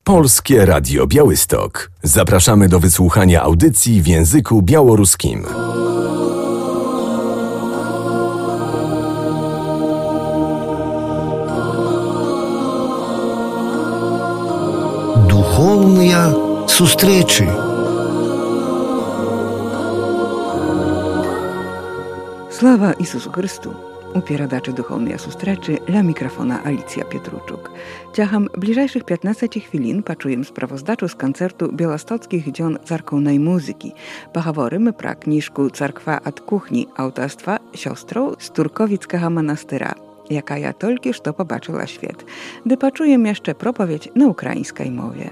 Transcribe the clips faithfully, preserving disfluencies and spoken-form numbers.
Polskie Radio Białystok. Zapraszamy do wysłuchania audycji w języku białoruskim. Духовные встречи. Sława Isusu Chrystu. U pieradaczy duchownej sustreczy dla mikrofona Alicja Pietruczuk. Ciacham bliżejszych piętnaście chwilin paczujem sprawozdaczu z koncertu białostockich dzion cerkownej muzyki. Pochoworymy pra kniżku Cerkwa od kuchni autorstwa siostrą z Turkowickiego monastyra, jaka ja tylko że pobaczyła świat. Gdy paczujem jeszcze propowiedź na ukraińskiej mowie.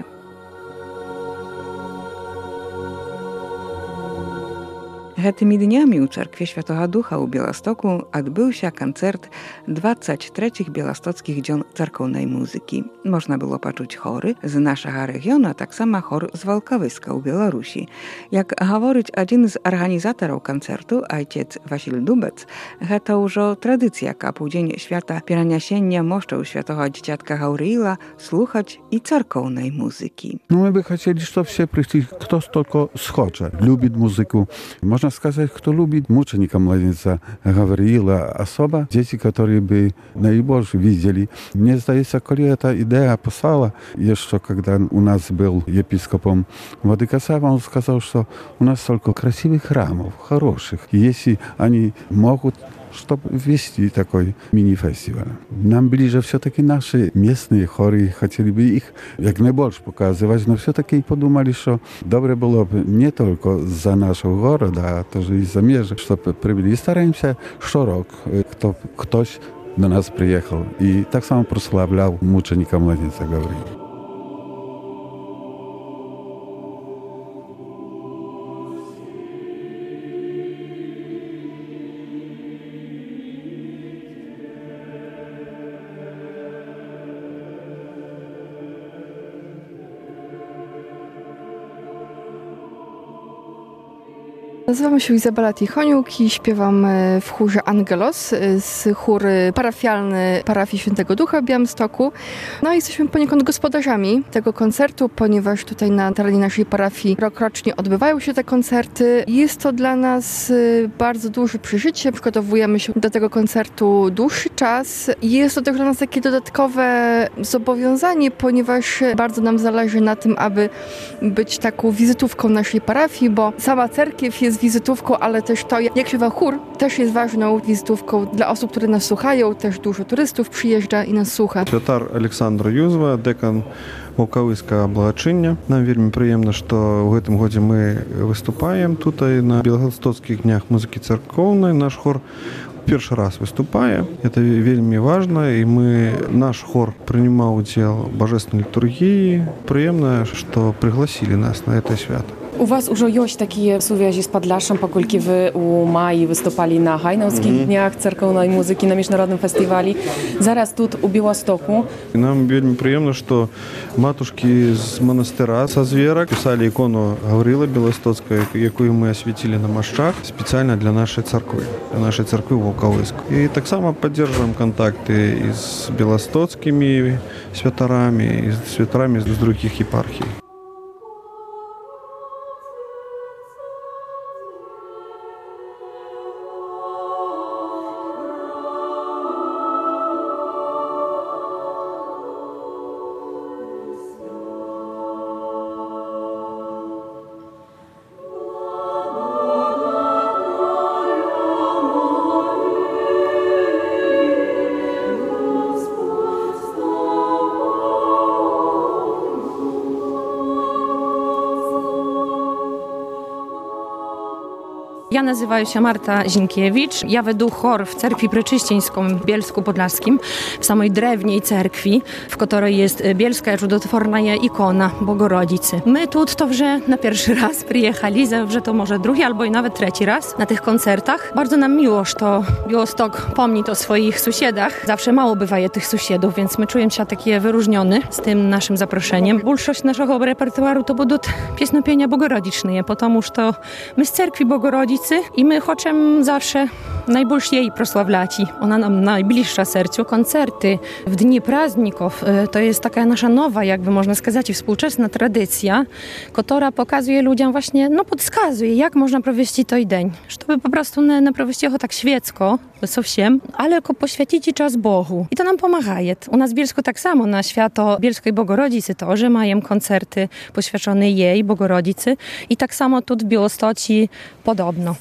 Tymi dniami u Cerkwie Świętego Ducha u Białegostoku odbył się koncert dwudziestu trzech białostockich dzion cerkownej muzyki. Można było poczuć chory z naszego regionu, a tak samo chór z Walkowyska u Białorusi. Jak говорить один z organizatorów koncertu, ojciec Wasil Dubec, to już tradycja, ka pół dzień świata pieraniesienia moszczu Świętego Dzieciatka Gauriila słuchać i cerkownej muzyki. No my by chcieli, żeby все пришли, кто столько схоче, любит музыку. Можно сказать, кто любит мученика младенца Гавриила, особо дети, которые бы наибольше видели. Мне здається, коли эта идея писала, еще когда у нас был епископом Владыка Сава, он сказал, что у нас столько красивых храмов, хороших. И если они могут, чтобы ввести такой мини-фестиваль. Нам ближе все-таки наши местные хоры, хотели бы их как наибольше показывать, но все-таки подумали, что добре было бы не только за нашего города, а тоже и за межи, чтобы привели. И стараемся широк, кто, ktoś до нас приехал. И так само прославлял мученика младенца Гавриила. Nazywam się Izabela Tichoniuk i śpiewam w chórze Angelos, z chór parafialny parafii Świętego Ducha w Białymstoku. No i jesteśmy poniekąd gospodarzami tego koncertu, ponieważ tutaj na terenie naszej parafii rokrocznie odbywają się te koncerty. Jest to dla nas bardzo duże przeżycie, przygotowujemy się do tego koncertu dłuższy czas. Jest to też dla nas takie dodatkowe zobowiązanie, ponieważ bardzo nam zależy na tym, aby być taką wizytówką naszej parafii, bo sama cerkiew jest wizytówką, ale też to, jak śpiewa chór, też jest ważną wizytówką dla osób, które nas słuchają. Też dużo turystów przyjeżdża i nas słucha. Святар Александра Юзова, декан Волковыска благочиння. Нам вельмі прыемна, што ў гэтым годзе мы выступаем тут на Беластоцкіх днях музыкі царкоўнай. Наш хор першы раз выступае. Это вельмі важна, і мы, наш хор прынимаў удзел в божественной літургіі. Прыемна, што пригласили нас на это свято. У вас уже есть такие связи с Подляшем, поскольку вы у мая выступали на Гайновских mm-hmm. днях церковной музыки на международном фестивале. Зараз тут у Белостоку. Нам вельмі приемно, что матушки из монастыра со Звера писали икону Гаврила Белостоцкой, якую мы осветили на мощах специально для нашей церкви, для нашей церкви Волковыск. И так само поддерживаем контакты и с белостоцкими святарами, и с святарами из других епархий. Ja nazywam się Marta Zinkiewicz. Ja веду chór w cerkwi preczyścieńską w Bielsku Podlaskim, w samej drewniej cerkwi, w której jest bielska czudotworna ikona Bogorodzicy. My tu to вже na pierwszy raz przyjechali, że to może drugi albo i nawet trzeci raz na tych koncertach. Bardzo nam miło, że Białystok pomni o swoich sąsiadach. Zawsze mało bywa tych sąsiadów, więc my czujemy się takie wyróżnione z tym naszym zaproszeniem. Większość naszego repertuaru to będą piesnopienia bogorodziczne, ponieważ to my z cerkwi Bogorodzicy Bogorodicy i my chcemy zawsze najbільше jej prosławляci. Ona nam najbliższa sercu. Koncerty w dni праздников to jest taka nasza nowa, jakby można сказать, współczesna tradycja, która pokazuje ludziom właśnie, no podskazuje, jak można провести той день. Żeby po prostu nie, nie провести go tak świecko, совсем, ale poświęcić czas Bogu. I to nam pomaga. U nas w Bielsku tak samo, na święto Bielskiej Bogorodicy to, że mają koncerty poświęcone jej, Bogorodicy. I tak samo tu w Białostoci podobno.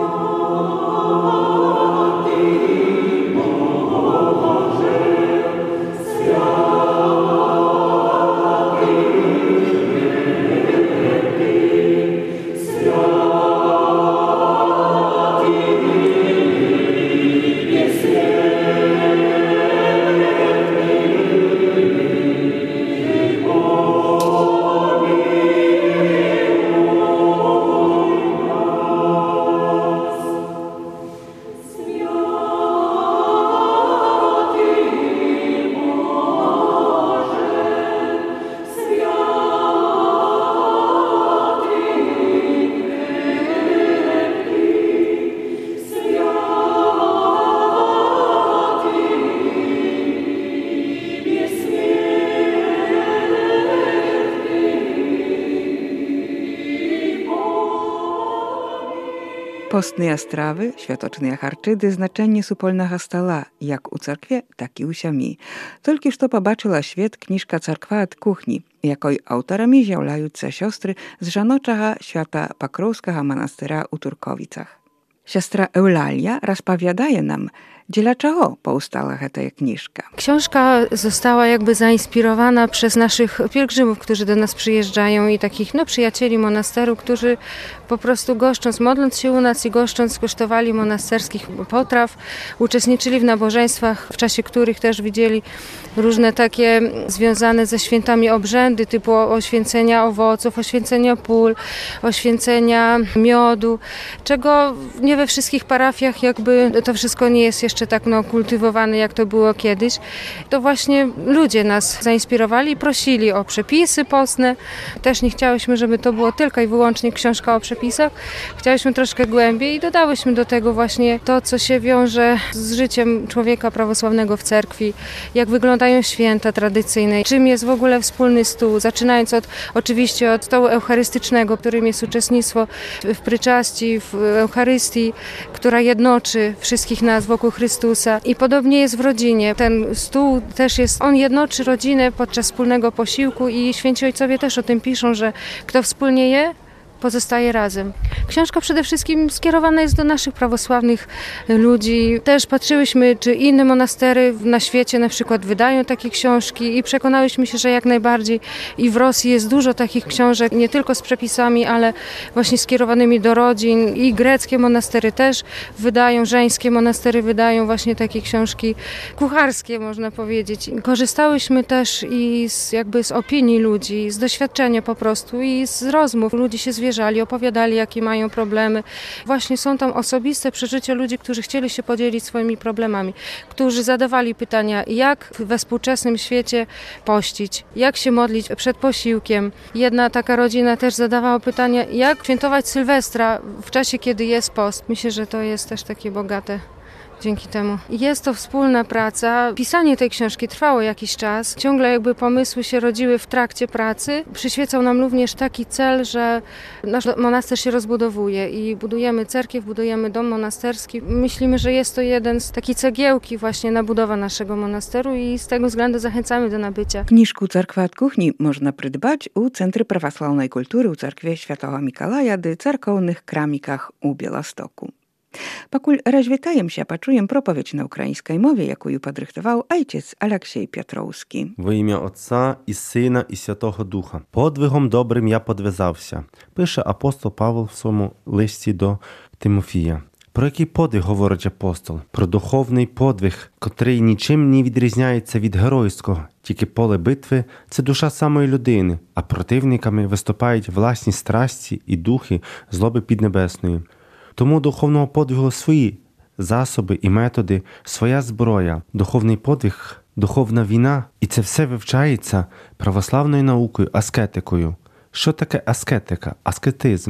Postne strawy, światoczne harczydy, znaczenie supolnego stoła, jak u cerkwie, tak i u siami. Tylko że pobaczyła świat kniżka Cerkwa od kuchni, jakoj autorami zjawляються siostry z żanoczego świata Pakrowskiego monastyra u Turkowicach. Siostra Eulalia rozpowiadaje nam, dlaczego powstała ta kniżka. Książka została jakby zainspirowana przez naszych pielgrzymów, którzy do nas przyjeżdżają i takich no, przyjacieli monasteru, którzy po prostu goszcząc, modląc się u nas i goszcząc, kosztowali monasterskich potraw, uczestniczyli w nabożeństwach, w czasie których też widzieli różne takie związane ze świętami obrzędy, typu oświęcenia owoców, oświęcenia pól, oświęcenia miodu, czego nie we wszystkich parafiach jakby to wszystko nie jest jeszcze tak no, kultywowane, jak to było kiedyś. To właśnie ludzie nas zainspirowali i prosili o przepisy postne. Też nie chciałyśmy, żeby to było tylko i wyłącznie książka o przepisach. Chciałyśmy troszkę głębiej i dodałyśmy do tego właśnie to, co się wiąże z życiem człowieka prawosławnego w cerkwi, jak wyglądają święta tradycyjne, czym jest w ogóle wspólny stół, zaczynając od oczywiście od stołu eucharystycznego, którym jest uczestnictwo w pryczasti, w Eucharystii, która jednoczy wszystkich nas wokół Chrystusa. I podobnie jest w rodzinie. Ten stół też jest, on jednoczy rodzinę podczas wspólnego posiłku i święci ojcowie też o tym piszą, że kto wspólnie je, pozostaje razem. Książka przede wszystkim skierowana jest do naszych prawosławnych ludzi. Też patrzyłyśmy, czy inne monastery na świecie na przykład wydają takie książki i przekonałyśmy się, że jak najbardziej. I w Rosji jest dużo takich książek, nie tylko z przepisami, ale właśnie skierowanymi do rodzin. I greckie monastery też wydają, żeńskie monastery wydają właśnie takie książki kucharskie, można powiedzieć. Korzystałyśmy też i z, jakby z opinii ludzi, z doświadczenia po prostu i z rozmów. Ludzie się zwierzyli, opowiadali, jakie mają problemy. Właśnie są tam osobiste przeżycia ludzi, którzy chcieli się podzielić swoimi problemami, którzy zadawali pytania, jak we współczesnym świecie pościć, jak się modlić przed posiłkiem. Jedna taka rodzina też zadawała pytania, jak świętować Sylwestra w czasie, kiedy jest post. Myślę, że to jest też takie bogate. Dzięki temu. Jest to wspólna praca. Pisanie tej książki trwało jakiś czas. Ciągle jakby pomysły się rodziły w trakcie pracy. Przyświecał nam również taki cel, że nasz monaster się rozbudowuje i budujemy cerkiew, budujemy dom monasterski. Myślimy, że jest to jeden z takiej cegiełki właśnie na budowę naszego monasteru i z tego względu zachęcamy do nabycia. Kniżku Cerkwa od kuchni można prydbać u Centry Prawosławnej Kultury u Cerkwie Świętego Mikołaja dy cerkownych kramikach u Białegostoku. Покуль развітаемся, пачуем проповедь на украинской мове, якую падрыхтаваў айчец Алексей Пятроўскі. Во ім'я Отця і Сина і Святого Духа. Подвигом добрим я подвязався, пише апостол Павел в своєму листі до Тимофія. Про який подвиг говорить апостол? Про духовний подвиг, котрий нічим не відрізняється від геройського. Тільки поле битви – це душа самої людини, а противниками виступають власні страсті і духи злоби піднебесної. Тому духовного подвигу свої засоби і методи, своя зброя, духовний подвиг, духовна війна. І це все вивчається православною наукою, аскетикою. Що таке аскетика, аскетизм?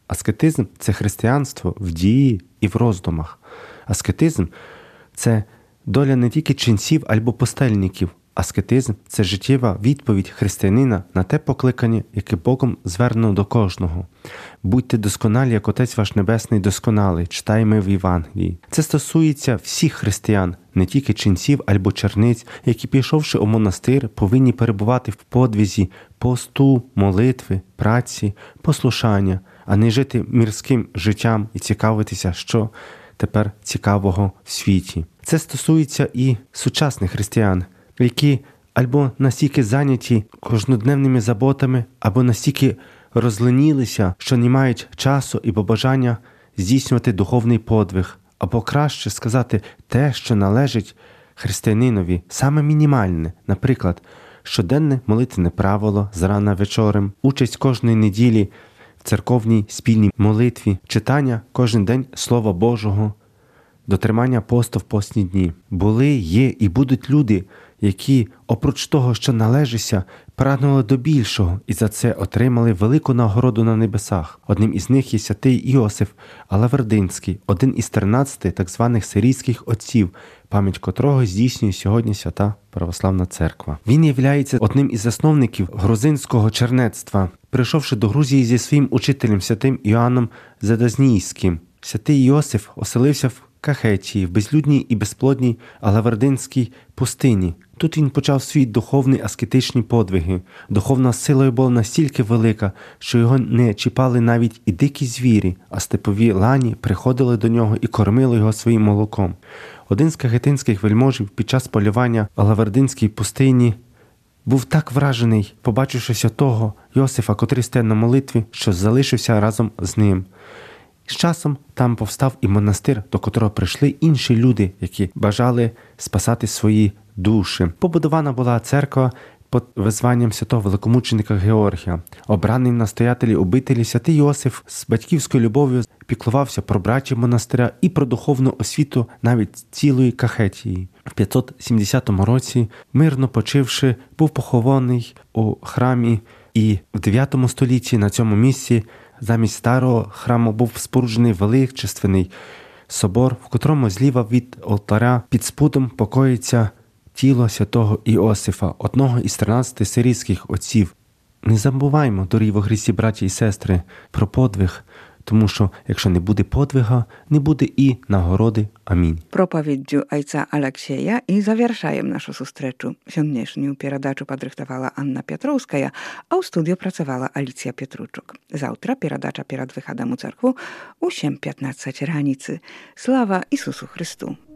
Аскетизм – це християнство в дії і в роздумах. Аскетизм – це доля не тільки ченців або пустельників. Аскетизм – це життєва відповідь християнина на те покликання, яке Богом звернув до кожного. «Будьте досконалі, як Отець ваш Небесний досконалий», читаємо в Євангелії. Це стосується всіх християн, не тільки ченців або черниць, які, пішовши у монастир, повинні перебувати в подвізі посту, молитви, праці, послушання, а не жити мирським життям і цікавитися, що тепер цікавого в світі. Це стосується і сучасних християн, які або настільки зайняті кожнодневними заботами, або настільки розленілися, що не мають часу і бажання здійснювати духовний подвиг, або краще сказати те, що належить християнинові, саме мінімальне, наприклад, щоденне молитвене правило зрана вечорем, участь кожної неділі в церковній спільній молитві, читання кожен день Слова Божого, дотримання посту в постні дні. Були, є і будуть люди, які, опроч того, що належиться, прагнули до більшого і за це отримали велику нагороду на небесах. Одним із них є святий Іосиф Алавердинський, один із тринадцяти так званих сирійських отців, пам'ять котрого здійснює сьогодні Свята Православна Церква. Він являється одним із засновників грузинського чернецтва, прийшовши до Грузії зі своїм учителем святим Іоанном Задазнійським. Святий Іосиф оселився в Кахетії, в безлюдній і безплодній Алавердинській пустині. Тут він почав свій духовний аскетичні подвиги. Духовна сила його була настільки велика, що його не чіпали навіть і дикі звірі, а степові лані приходили до нього і кормили його своїм молоком. Один з кахетинських вельможів під час полювання в Алавердинській пустині був так вражений, побачивши святого Йосифа, котрий стояв на молитві, що залишився разом з ним. З часом там повстав і монастир, до котрого прийшли інші люди, які бажали спасати свої душі. Побудована була церква під визванням святого великомученика Георгія. Обраний в настоятелі обителі святий Йосиф з батьківською любов'ю піклувався про братів монастиря і про духовну освіту навіть цілої Кахетії. В п'ятсот сімдесятому році, мирно почивши, був похований у храмі, і в дев'ятому столітті на цьому місці замість старого храму був споруджений величественний собор, в котрому зліва від алтаря під спудом покоїться тіло святого Іосифа, одного із тринадцяти сирійських отців. Не забуваймо, дорогі во Христі, браті і сестри, про подвиг, тому що якщо не буде подвига, не буде і nagorody. Амінь. Проповеддю ojca Aleksieja i zawierszajem naszą sustreczu. Siądnieżniu передачу подрыхтовала Анна Петровская, а у студію працювала Аліція Петручук. Завтра передача перед виходом у церкву у сім п'ятнадцять раніці. Слава Ісусу Христу!